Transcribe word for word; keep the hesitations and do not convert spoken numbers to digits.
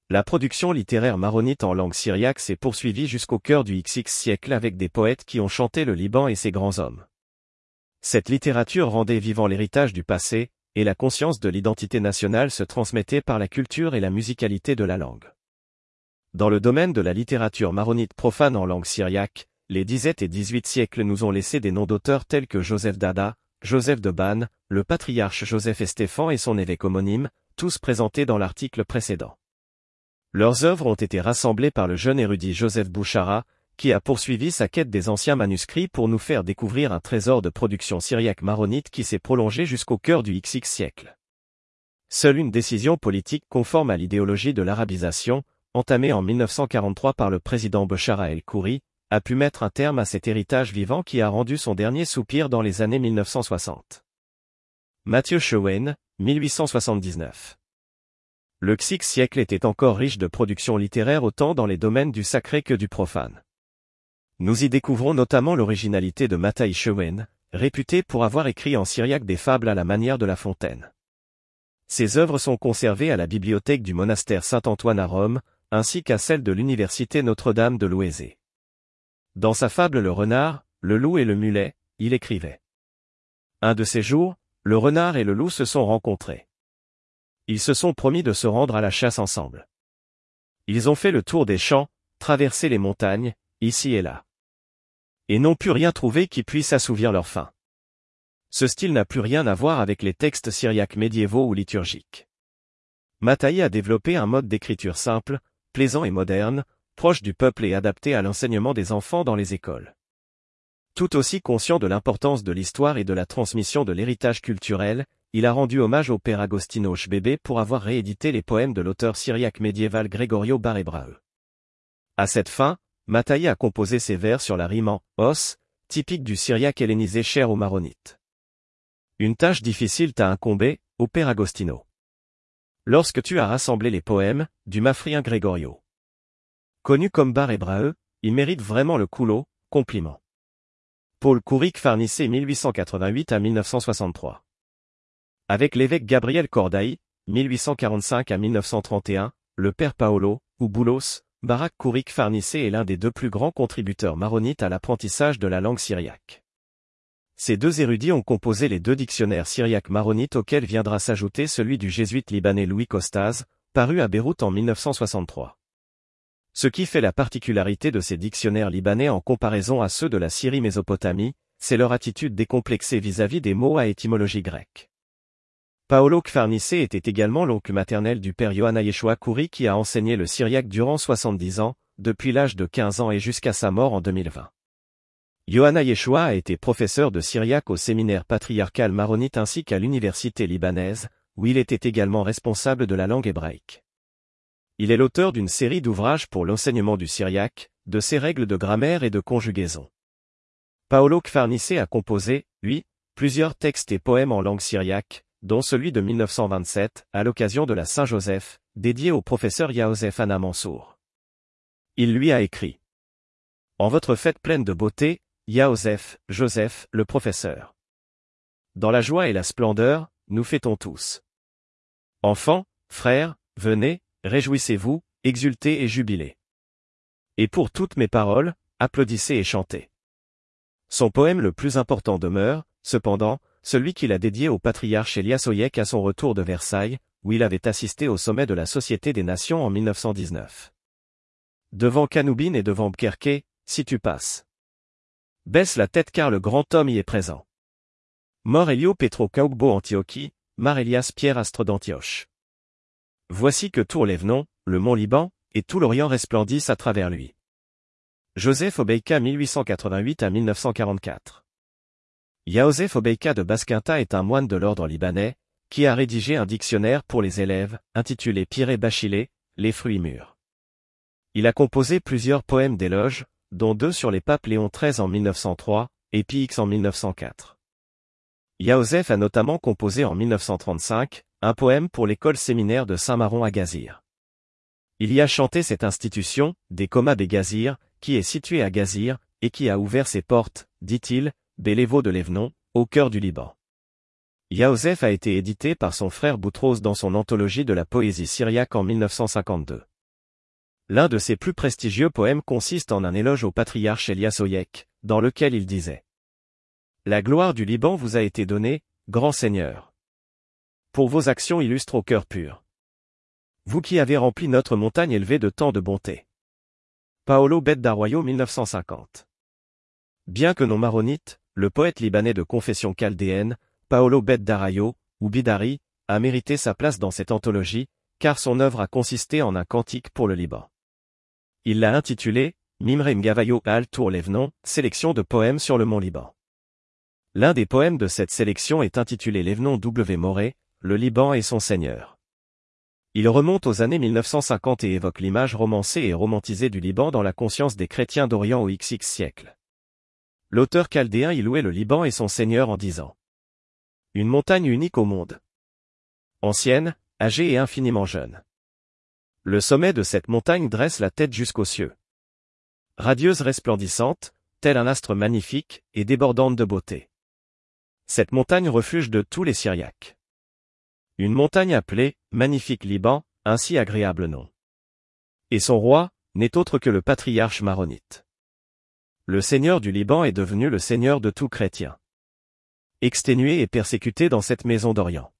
La production littéraire maronite en langue syriaque s'est poursuivie jusqu'au cœur du Xe siècle avec des poètes qui ont chanté le Liban et ses grands hommes. Cette littérature rendait vivant l'héritage du passé, et la conscience de l'identité nationale se transmettait par la culture et la musicalité de la langue. Dans le domaine de la littérature maronite profane en langue syriaque, les dix-septième et dix-huitième siècles nous ont laissé des noms d'auteurs tels que Joseph Dada, Joseph de Ban, le patriarche Joseph Estéphan et son évêque homonyme, tous présentés dans l'article précédent. Leurs œuvres ont été rassemblées par le jeune érudit Joseph Bouchara, qui a poursuivi sa quête des anciens manuscrits pour nous faire découvrir un trésor de production syriaque maronite qui s'est prolongé jusqu'au cœur du Xe siècle. Seule une décision politique conforme à l'idéologie de l'arabisation, entamée en mille neuf cent quarante-trois par le président Bechara el-Khouri, a pu mettre un terme à cet héritage vivant qui a rendu son dernier soupir dans les années mille neuf cent soixante. Mathieu Chewen, mille huit cent soixante-dix-neuf. Le Xe siècle était encore riche de productions littéraires autant dans les domaines du sacré que du profane. Nous y découvrons notamment l'originalité de Mathaï Chewen, réputé pour avoir écrit en syriaque des fables à la manière de La Fontaine. Ses œuvres sont conservées à la bibliothèque du monastère Saint-Antoine à Rome, ainsi qu'à celle de l'université Notre-Dame de Loézé. Dans sa fable Le renard, le loup et le mulet, il écrivait: Un de ces jours, le renard et le loup se sont rencontrés. Ils se sont promis de se rendre à la chasse ensemble. Ils ont fait le tour des champs, traversé les montagnes, ici et là. Et n'ont pu rien trouver qui puisse assouvir leur faim. Ce style n'a plus rien à voir avec les textes syriaques médiévaux ou liturgiques. Mathaï a développé un mode d'écriture simple, plaisant et moderne, proche du peuple et adapté à l'enseignement des enfants dans les écoles. Tout aussi conscient de l'importance de l'histoire et de la transmission de l'héritage culturel, il a rendu hommage au père Agostino Shbebe pour avoir réédité les poèmes de l'auteur syriaque médiéval Gregorio Bar-Hebraeu. À cette fin, Mathaï a composé ses vers sur la rime en os, typique du syriaque hellénisé cher aux maronites. Une tâche difficile t'a incombé, ô père Agostino. Lorsque tu as rassemblé les poèmes du Mafrien Gregorio. Connu comme Bar-Hebraeu, il mérite vraiment le coulo, compliment. Paul Couric Farnissé mille huit cent quatre-vingt-huit à mille neuf cent soixante-trois. Avec l'évêque Gabriel Cordaï, mille huit cent quarante-cinq à mille neuf cent trente et un, le père Paolo, ou Boulos, Barak Couric Farnissé est l'un des deux plus grands contributeurs maronites à l'apprentissage de la langue syriaque. Ces deux érudits ont composé les deux dictionnaires syriaques maronites auxquels viendra s'ajouter celui du jésuite libanais Louis Costaz, paru à Beyrouth en mille neuf cent soixante-trois. Ce qui fait la particularité de ces dictionnaires libanais en comparaison à ceux de la Syrie-Mésopotamie, c'est leur attitude décomplexée vis-à-vis des mots à étymologie grecque. Paolo Kfarnissé était également l'oncle maternel du père Yohanna Yeshua Kouri qui a enseigné le syriaque durant soixante-dix ans, depuis l'âge de quinze ans et jusqu'à sa mort en deux mille vingt. Yohanna Yeshua a été professeur de syriaque au séminaire patriarcal maronite ainsi qu'à l'université libanaise, où il était également responsable de la langue hébraïque. Il est l'auteur d'une série d'ouvrages pour l'enseignement du syriaque, de ses règles de grammaire et de conjugaison. Paolo Kfarnissé a composé, lui, plusieurs textes et poèmes en langue syriaque, dont celui de mille neuf cent vingt-sept, à l'occasion de la Saint-Joseph, dédié au professeur Yaosef Anna Mansour. Il lui a écrit: En votre fête pleine de beauté, Yaosef, Joseph, le professeur. Dans la joie et la splendeur, nous fêtons tous. Enfants, frères, venez, réjouissez-vous, exultez et jubilez. Et pour toutes mes paroles, applaudissez et chantez. Son poème le plus important demeure, cependant, celui qu'il a dédié au patriarche Elias Oyek à son retour de Versailles, où il avait assisté au sommet de la Société des Nations en mille neuf cent dix-neuf. Devant Kanoubine et devant Bkerké, si tu passes. Baisse la tête car le grand homme y est présent. Mort Elio Petro Kaougbo Antiochie, Mar Elias Pierre Astre d'Antioche. Voici que Tours Lévenon, le mont Liban, et tout l'Orient resplendissent à travers lui. Joseph Obeika mille huit cent quatre-vingt-huit à mille neuf cent quarante-quatre. Yaosef Obeika de Basquinta est un moine de l'ordre libanais, qui a rédigé un dictionnaire pour les élèves, intitulé Piré Bachilé, les fruits mûrs. Il a composé plusieurs poèmes d'éloge, dont deux sur les papes Léon treize en mille neuf cent trois, et Pie X en mille neuf cent quatre. Yaosef a notamment composé en mille neuf cent trente-cinq, un poème pour l'école séminaire de Saint-Maron à Gazir. Il y a chanté cette institution, des comas des Gazirs, qui est située à Gazir, et qui a ouvert ses portes, dit-il, Bélévo de Lévenon, au cœur du Liban. Yaosef a été édité par son frère Boutros dans son anthologie de la poésie syriaque en mille neuf cent cinquante-deux. L'un de ses plus prestigieux poèmes consiste en un éloge au patriarche Elias Oyek, dans lequel il disait « La gloire du Liban vous a été donnée, grand seigneur. Pour vos actions illustres au cœur pur. Vous qui avez rempli notre montagne élevée de tant de bonté. » Paolo Beddarroyo mille neuf cent cinquante. Bien que non maronite, le poète libanais de confession chaldéenne, Paolo Beddarroyo, ou Bidari, a mérité sa place dans cette anthologie, car son œuvre a consisté en un cantique pour le Liban. Il l'a intitulé « Mimre Mgavayo al Tour Levnon, sélection de poèmes sur le mont Liban ». L'un des poèmes de cette sélection est intitulé Levnon W. Moré, le Liban et son seigneur. Il remonte aux années mille neuf cent cinquante et évoque l'image romancée et romantisée du Liban dans la conscience des chrétiens d'Orient au X X siècle. L'auteur chaldéen y louait le Liban et son seigneur en disant « Une montagne unique au monde. Ancienne, âgée et infiniment jeune. Le sommet de cette montagne dresse la tête jusqu'aux cieux. Radieuse resplendissante, tel un astre magnifique, et débordante de beauté. Cette montagne refuge de tous les Syriaques. Une montagne appelée, magnifique Liban, ainsi agréable nom. Et son roi, n'est autre que le patriarche maronite. Le seigneur du Liban est devenu le seigneur de tout chrétien. Exténué et persécuté dans cette maison d'Orient.